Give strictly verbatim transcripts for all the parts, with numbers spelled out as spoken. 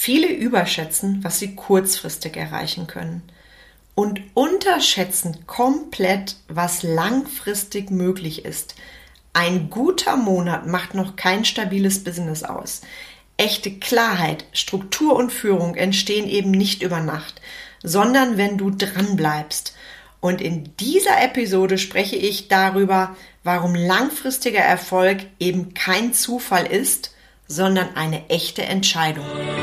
Viele überschätzen, was sie kurzfristig erreichen können und unterschätzen komplett, was langfristig möglich ist. Ein guter Monat macht noch kein stabiles Business aus. Echte Klarheit, Struktur und Führung entstehen eben nicht über Nacht, sondern wenn du dran bleibst. Und in dieser Episode spreche ich darüber, warum langfristiger Erfolg eben kein Zufall ist, sondern eine echte Entscheidung.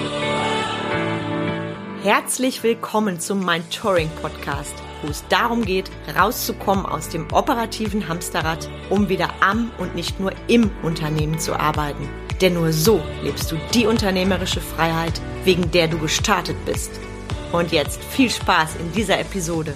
Herzlich willkommen zum Mentoring Podcast, wo es darum geht, rauszukommen aus dem operativen Hamsterrad, um wieder am und nicht nur im Unternehmen zu arbeiten. Denn nur so lebst du die unternehmerische Freiheit, wegen der du gestartet bist. Und jetzt viel Spaß in dieser Episode.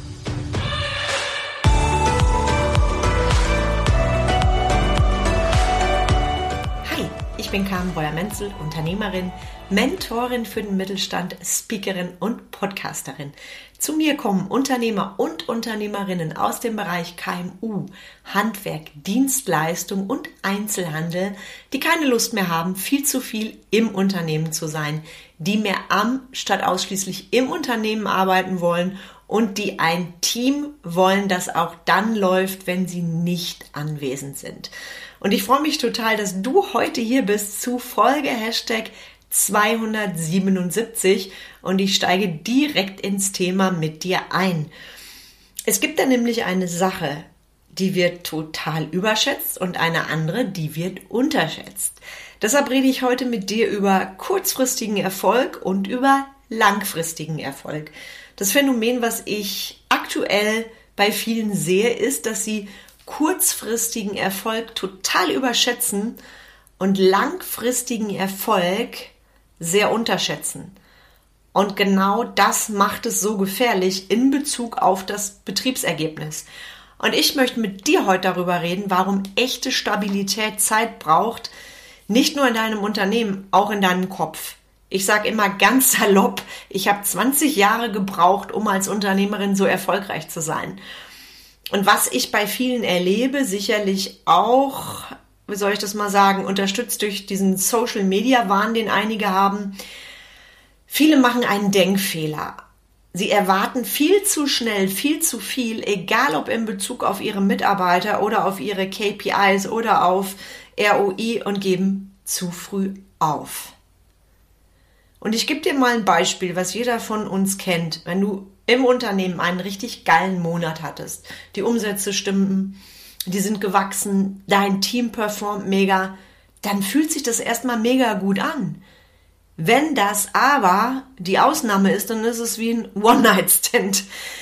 Ich bin Carmen Breuer-Menzel, Unternehmerin, Mentorin für den Mittelstand, Speakerin und Podcasterin. Zu mir kommen Unternehmer und Unternehmerinnen aus dem Bereich K M U, Handwerk, Dienstleistung und Einzelhandel, die keine Lust mehr haben, viel zu viel im Unternehmen zu sein, die mehr am statt ausschließlich im Unternehmen arbeiten wollen und die ein Team wollen, das auch dann läuft, wenn sie nicht anwesend sind. Und ich freue mich total, dass du heute hier bist zu Folge Hashtag zweihundertsiebenundsiebzig und ich steige direkt ins Thema mit dir ein. Es gibt da nämlich eine Sache, die wird total überschätzt und eine andere, die wird unterschätzt. Deshalb rede ich heute mit dir über kurzfristigen Erfolg und über langfristigen Erfolg. Das Phänomen, was ich aktuell bei vielen sehe, ist, dass sie kurzfristigen Erfolg total überschätzen und langfristigen Erfolg sehr unterschätzen. Und genau das macht es so gefährlich in Bezug auf das Betriebsergebnis. Und ich möchte mit dir heute darüber reden, warum echte Stabilität Zeit braucht, nicht nur in deinem Unternehmen, auch in deinem Kopf. Ich sage immer ganz salopp, ich habe zwanzig Jahre gebraucht, um als Unternehmerin so erfolgreich zu sein. Und was ich bei vielen erlebe, sicherlich auch, wie soll ich das mal sagen, unterstützt durch diesen Social-Media-Wahn, den einige haben, viele machen einen Denkfehler. Sie erwarten viel zu schnell, viel zu viel, egal ob in Bezug auf ihre Mitarbeiter oder auf ihre K P Is oder auf R O I und geben zu früh auf. Und ich gebe dir mal ein Beispiel, was jeder von uns kennt. Wenn du im Unternehmen einen richtig geilen Monat hattest, die Umsätze stimmen, die sind gewachsen, dein Team performt mega, dann fühlt sich das erstmal mega gut an. Wenn das aber die Ausnahme ist, dann ist es wie ein One-Night-Stand.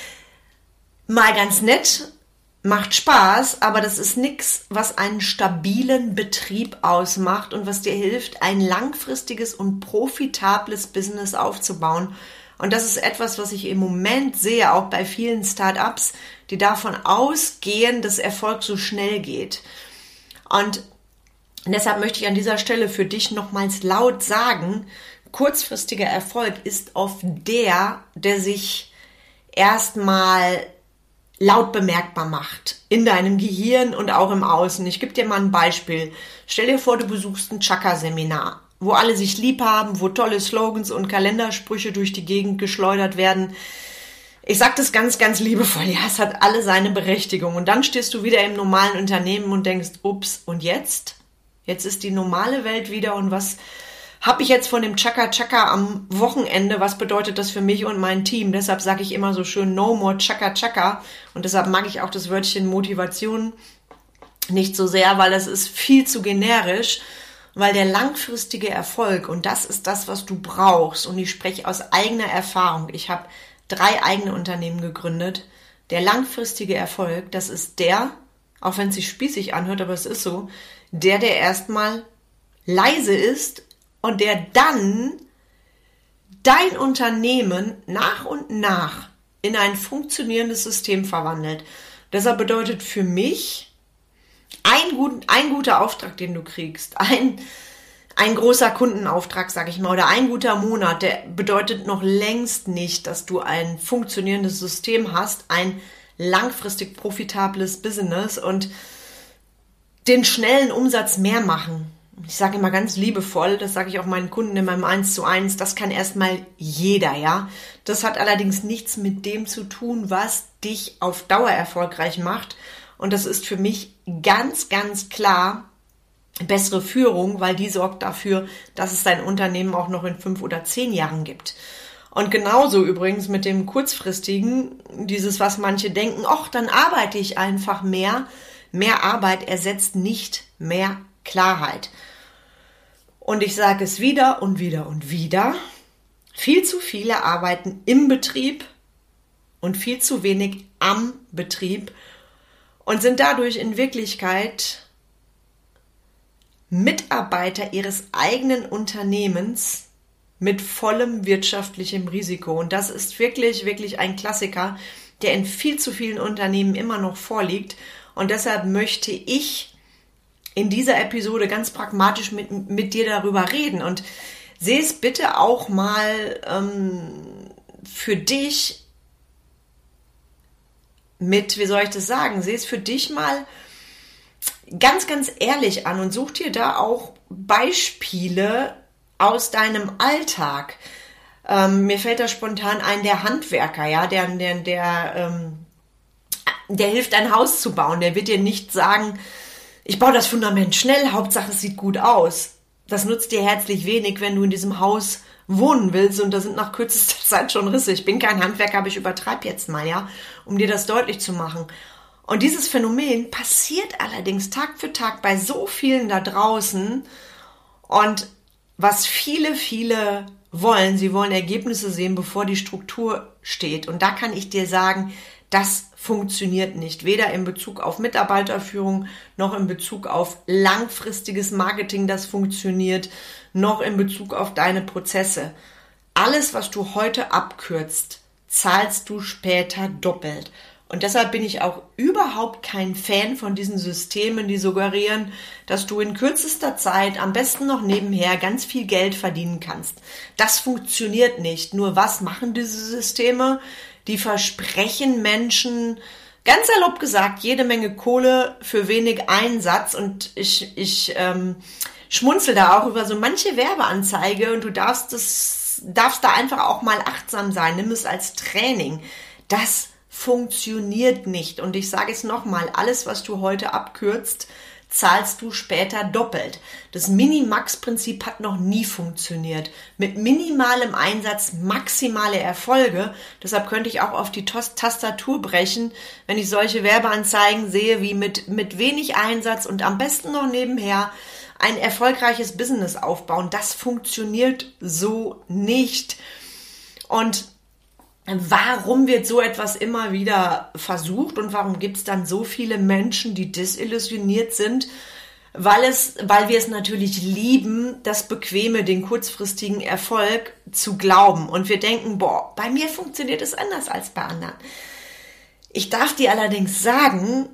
Mal ganz nett, macht Spaß, aber das ist nichts, was einen stabilen Betrieb ausmacht und was dir hilft, ein langfristiges und profitables Business aufzubauen. Und das ist etwas, was ich im Moment sehe, auch bei vielen Start-ups, die davon ausgehen, dass Erfolg so schnell geht. Und deshalb möchte ich an dieser Stelle für dich nochmals laut sagen, kurzfristiger Erfolg ist oft der, der sich erstmal laut bemerkbar macht in deinem Gehirn und auch im Außen. Ich gebe dir mal ein Beispiel. Stell dir vor, du besuchst ein Chakra-Seminar, wo alle sich lieb haben, wo tolle Slogans und Kalendersprüche durch die Gegend geschleudert werden. Ich sage das ganz, ganz liebevoll. Ja, es hat alle seine Berechtigung. Und dann stehst du wieder im normalen Unternehmen und denkst, ups, und jetzt? Jetzt ist die normale Welt wieder und was habe ich jetzt von dem Chaka-Chaka am Wochenende? Was bedeutet das für mich und mein Team? Deshalb sage ich immer so schön, no more Chaka-Chaka. Und deshalb mag ich auch das Wörtchen Motivation nicht so sehr, weil es ist viel zu generisch. Weil der langfristige Erfolg, und das ist das, was du brauchst, und ich spreche aus eigener Erfahrung, ich habe drei eigene Unternehmen gegründet, der langfristige Erfolg, das ist der, auch wenn es sich spießig anhört, aber es ist so, der, der erstmal leise ist und der dann dein Unternehmen nach und nach in ein funktionierendes System verwandelt. Deshalb bedeutet für mich, Ein, gut, ein guter Auftrag, den du kriegst, ein, ein großer Kundenauftrag, sag ich mal, oder ein guter Monat, der bedeutet noch längst nicht, dass du ein funktionierendes System hast, ein langfristig profitables Business und den schnellen Umsatz mehr machen. ich sage immer ganz liebevoll, das sage ich auch meinen Kunden in meinem eins zu eins, das kann erstmal jeder, ja. Das hat allerdings nichts mit dem zu tun, was dich auf Dauer erfolgreich macht. Und das ist für mich ganz, ganz klar bessere Führung, weil die sorgt dafür, dass es dein Unternehmen auch noch in fünf oder zehn Jahren gibt. Und genauso übrigens mit dem kurzfristigen, dieses, was manche denken, ach, dann arbeite ich einfach mehr. Mehr Arbeit ersetzt nicht mehr Klarheit. Und ich sage es wieder und wieder und wieder. Viel zu viele arbeiten im Betrieb und viel zu wenig am Betrieb und sind dadurch in Wirklichkeit Mitarbeiter ihres eigenen Unternehmens mit vollem wirtschaftlichem Risiko. Und das ist wirklich, wirklich ein Klassiker, der in viel zu vielen Unternehmen immer noch vorliegt. Und deshalb möchte ich in dieser Episode ganz pragmatisch mit, mit dir darüber reden. Und sehe es bitte auch mal ähm, für dich mit, wie soll ich das sagen, sehe es für dich mal ganz, ganz ehrlich an und such dir da auch Beispiele aus deinem Alltag. Ähm, mir fällt da spontan ein, der Handwerker, ja, der, der, der, ähm, der hilft, ein Haus zu bauen. Der wird dir nicht sagen, ich baue das Fundament schnell, Hauptsache es sieht gut aus. Das nutzt dir herzlich wenig, wenn du in diesem Haus wohnen willst und da sind nach kürzester Zeit schon Risse. Ich bin kein Handwerker, aber ich übertreibe jetzt mal, ja, um dir das deutlich zu machen. Und dieses Phänomen passiert allerdings Tag für Tag bei so vielen da draußen. Und was viele, viele wollen, sie wollen Ergebnisse sehen, bevor die Struktur steht. Und da kann ich dir sagen, das funktioniert nicht. Weder in Bezug auf Mitarbeiterführung, noch in Bezug auf langfristiges Marketing, das funktioniert, noch in Bezug auf deine Prozesse. Alles, was du heute abkürzt, zahlst du später doppelt. Und deshalb bin ich auch überhaupt kein Fan von diesen Systemen, die suggerieren, dass du in kürzester Zeit am besten noch nebenher ganz viel Geld verdienen kannst. Das funktioniert nicht. Nur was machen diese Systeme? Die versprechen Menschen, ganz salopp gesagt, jede Menge Kohle für wenig Einsatz. Und ich, ich ähm, schmunzel da auch über so manche Werbeanzeige und du darfst, das, darfst da einfach auch mal achtsam sein. Nimm es als Training. Das funktioniert nicht. Und ich sage es nochmal, alles, was du heute abkürzt, zahlst du später doppelt. Das Minimax-Prinzip hat noch nie funktioniert. Mit minimalem Einsatz maximale Erfolge. Deshalb könnte ich auch auf die Tastatur brechen, wenn ich solche Werbeanzeigen sehe, wie mit, mit wenig Einsatz und am besten noch nebenher ein erfolgreiches Business aufbauen. Das funktioniert so nicht. Und warum wird so etwas immer wieder versucht und warum gibt es dann so viele Menschen, die desillusioniert sind? Weil es, weil wir es natürlich lieben, das Bequeme, den kurzfristigen Erfolg zu glauben. Und wir denken, boah, bei mir funktioniert es anders als bei anderen. Ich darf dir allerdings sagen,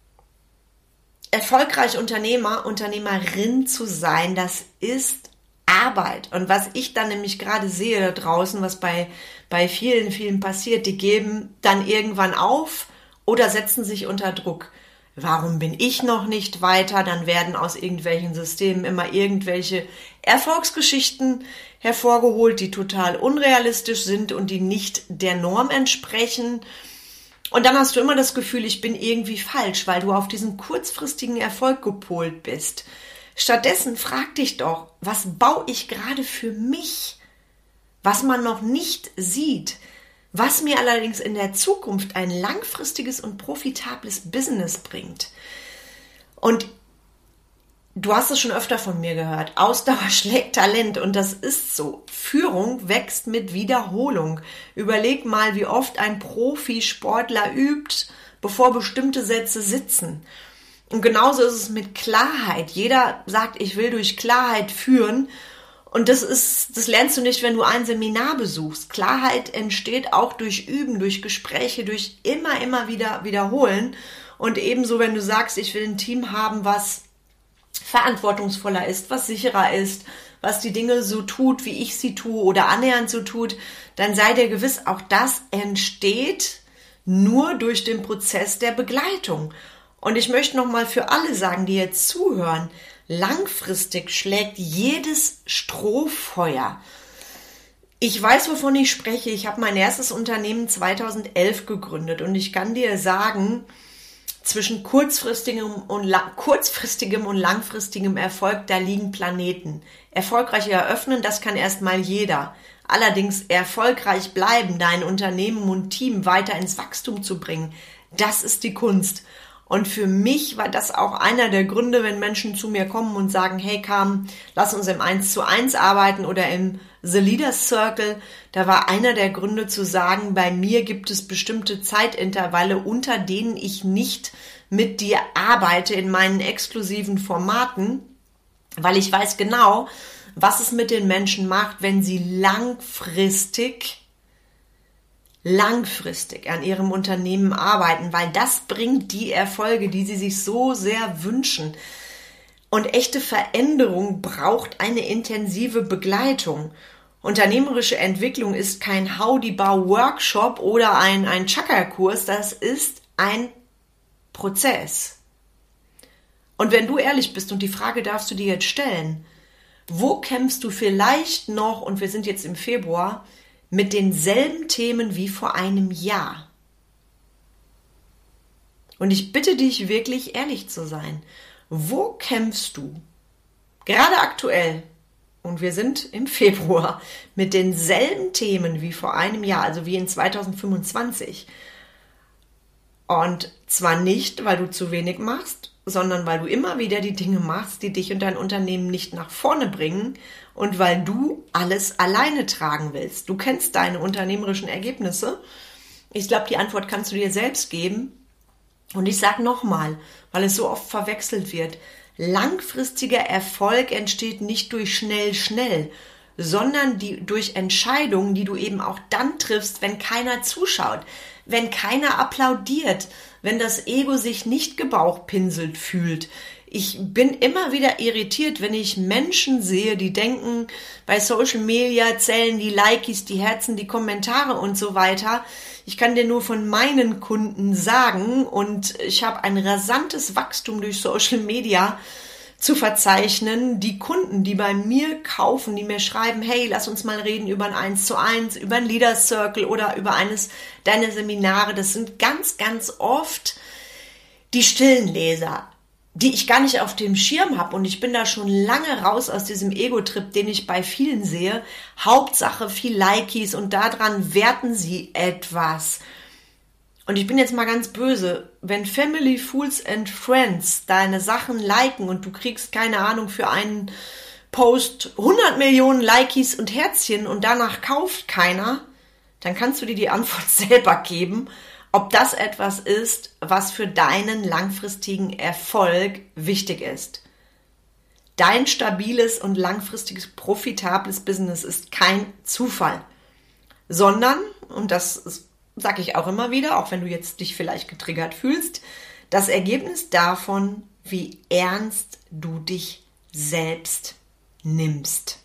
erfolgreich Unternehmer, Unternehmerin zu sein, das ist Arbeit. Und was ich dann nämlich gerade sehe da draußen, was bei, bei vielen, vielen passiert, die geben dann irgendwann auf oder setzen sich unter Druck. Warum bin ich noch nicht weiter? Dann werden aus irgendwelchen Systemen immer irgendwelche Erfolgsgeschichten hervorgeholt, die total unrealistisch sind und die nicht der Norm entsprechen. Und dann hast du immer das Gefühl, ich bin irgendwie falsch, weil du auf diesen kurzfristigen Erfolg gepolt bist. Stattdessen frag dich doch, was baue ich gerade für mich, was man noch nicht sieht, was mir allerdings in der Zukunft ein langfristiges und profitables Business bringt. Und du hast es schon öfter von mir gehört, Ausdauer schlägt Talent und das ist so. Führung wächst mit Wiederholung. Überleg mal, wie oft ein Profisportler übt, bevor bestimmte Sätze sitzen. Und genauso ist es mit Klarheit. Jeder sagt, ich will durch Klarheit führen. Und das ist, das lernst du nicht, wenn du ein Seminar besuchst. Klarheit entsteht auch durch Üben, durch Gespräche, durch immer, immer wieder wiederholen. Und ebenso, wenn du sagst, ich will ein Team haben, was verantwortungsvoller ist, was sicherer ist, was die Dinge so tut, wie ich sie tue oder annähernd so tut, dann sei dir gewiss, auch das entsteht nur durch den Prozess der Begleitung. Und ich möchte nochmal für alle sagen, die jetzt zuhören, Langfristig schlägt jedes Strohfeuer. Ich weiß, wovon ich spreche. Ich habe mein erstes Unternehmen zweitausendelf gegründet und ich kann dir sagen, zwischen kurzfristigem und, lang, kurzfristigem und langfristigem Erfolg, da liegen Planeten. Erfolgreich eröffnen, das kann erstmal jeder. Allerdings erfolgreich bleiben, dein Unternehmen und Team weiter ins Wachstum zu bringen, das ist die Kunst. Und für mich war das auch einer der Gründe, wenn Menschen zu mir kommen und sagen, hey Carmen, lass uns im eins zu eins arbeiten oder im The Leaders Circle. Da war einer der Gründe zu sagen, bei mir gibt es bestimmte Zeitintervalle, unter denen ich nicht mit dir arbeite in meinen exklusiven Formaten, weil ich weiß genau, was es mit den Menschen macht, wenn sie langfristig langfristig an ihrem Unternehmen arbeiten, weil das bringt die Erfolge, die sie sich so sehr wünschen. Und echte Veränderung braucht eine intensive Begleitung. Unternehmerische Entwicklung ist kein Howdy-Bau-Workshop oder ein, ein Chakra-Kurs, das ist ein Prozess. Und wenn du ehrlich bist, und die Frage darfst du dir jetzt stellen, wo kämpfst du vielleicht noch, und wir sind jetzt im Februar, mit denselben Themen wie vor einem Jahr? Und ich bitte dich wirklich ehrlich zu sein. Wo kämpfst du gerade aktuell, und wir sind im Februar, mit denselben Themen wie vor einem Jahr, also wie in zweitausendfünfundzwanzig? Und zwar nicht, weil du zu wenig machst, sondern weil du immer wieder die Dinge machst, die dich und dein Unternehmen nicht nach vorne bringen und weil du alles alleine tragen willst. Du kennst deine unternehmerischen Ergebnisse. Ich glaube, die Antwort kannst du dir selbst geben. Und ich sage nochmal, weil es so oft verwechselt wird, langfristiger Erfolg entsteht nicht durch schnell, schnell, sondern die, durch Entscheidungen, die du eben auch dann triffst, wenn keiner zuschaut, wenn keiner applaudiert, wenn das Ego sich nicht gebauchpinselt fühlt. Ich bin immer wieder irritiert, wenn ich Menschen sehe, die denken, bei Social Media zählen die Likes, die Herzen, die Kommentare und so weiter. Ich kann dir nur von meinen Kunden sagen, und ich habe ein rasantes Wachstum durch Social Media zu verzeichnen. Die Kunden, die bei mir kaufen, die mir schreiben, hey, lass uns mal reden über ein eins zu eins, über ein Leaders Circle oder über eines deiner Seminare, das sind ganz, ganz oft die stillen Leser, die ich gar nicht auf dem Schirm habe, und ich bin da schon lange raus aus diesem Ego-Trip, den ich bei vielen sehe. Hauptsache viel Likes und daran werten sie etwas. Und ich bin jetzt mal ganz böse, wenn Family, Fools and Friends deine Sachen liken und du kriegst, keine Ahnung, für einen Post hundert Millionen Likes und Herzchen und danach kauft keiner, dann kannst du dir die Antwort selber geben, ob das etwas ist, was für deinen langfristigen Erfolg wichtig ist. Dein stabiles und langfristiges, profitables Business ist kein Zufall, sondern, und das sage ich auch immer wieder, auch wenn du jetzt dich vielleicht getriggert fühlst, das Ergebnis davon, wie ernst du dich selbst nimmst.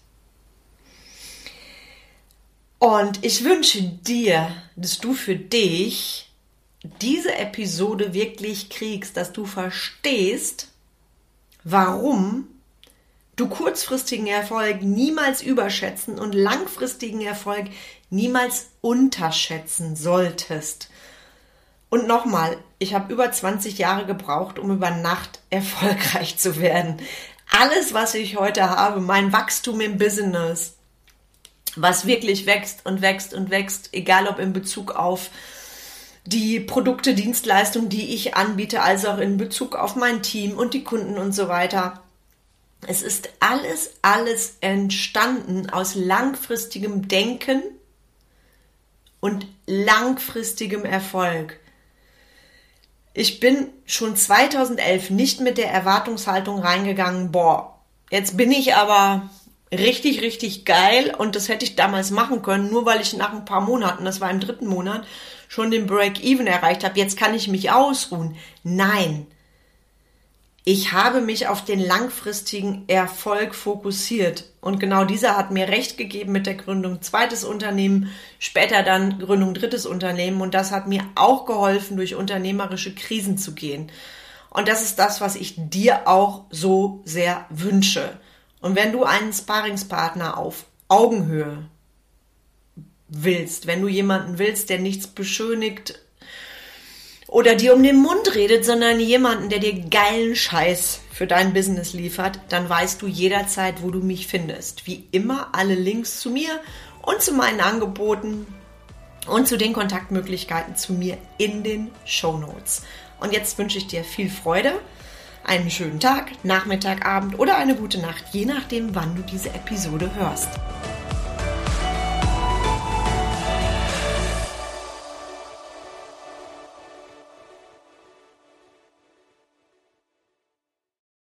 Und ich wünsche dir, dass du für dich diese Episode wirklich kriegst, dass du verstehst, warum du kurzfristigen Erfolg niemals überschätzen und langfristigen Erfolg niemals unterschätzen solltest. Und nochmal, ich habe über zwanzig Jahre gebraucht, um über Nacht erfolgreich zu werden. Alles, was ich heute habe, mein Wachstum im Business, was wirklich wächst und wächst und wächst, egal ob in Bezug auf die Produkte, Dienstleistungen, die ich anbiete, als auch in Bezug auf mein Team und die Kunden und so weiter. Es ist alles, alles entstanden aus langfristigem Denken und langfristigem Erfolg. Ich bin schon zweitausendelf nicht mit der Erwartungshaltung reingegangen, boah, jetzt bin ich aber richtig, richtig geil und das hätte ich damals machen können, nur weil ich nach ein paar Monaten, das war im dritten Monat, schon den Break-Even erreicht habe, jetzt kann ich mich ausruhen. Nein, ich habe mich auf den langfristigen Erfolg fokussiert und genau dieser hat mir recht gegeben mit der Gründung zweites Unternehmen, später dann Gründung drittes Unternehmen und das hat mir auch geholfen, durch unternehmerische Krisen zu gehen. Und das ist das, was ich dir auch so sehr wünsche. Und wenn du einen Sparringspartner auf Augenhöhe willst, wenn du jemanden willst, der nichts beschönigt oder dir um den Mund redet, sondern jemanden, der dir geilen Scheiß für dein Business liefert, dann weißt du jederzeit, wo du mich findest. Wie immer alle Links zu mir und zu meinen Angeboten und zu den Kontaktmöglichkeiten zu mir in den Shownotes. Und jetzt wünsche ich dir viel Freude, einen schönen Tag, Nachmittag, Abend oder eine gute Nacht, je nachdem, wann du diese Episode hörst.